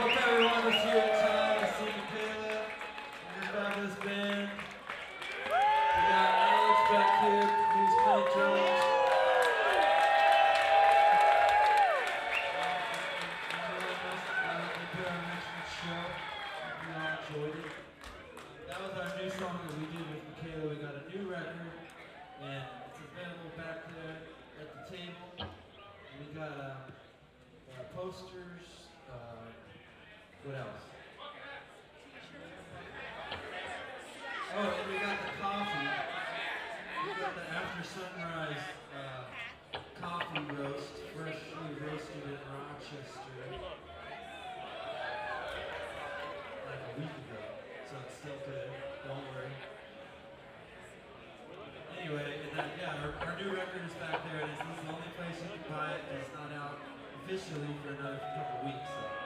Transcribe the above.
hope everyone was here in time to see Michaela and her fabulous band. We got Alex back here who's playing drums. Show. Hope you all enjoyed it. That was our new song that we did with Michaela. We got a new record, and it's available back there at the table. And we got posters. What else? Oh, and we got the coffee. We got the After Sunrise coffee roast, freshly roasted in Rochester. Like a week ago, so it's still good. Don't worry. Anyway, and then, yeah, our new record is back there, and this is the only place you can buy it. It's not out officially for another couple weeks. So.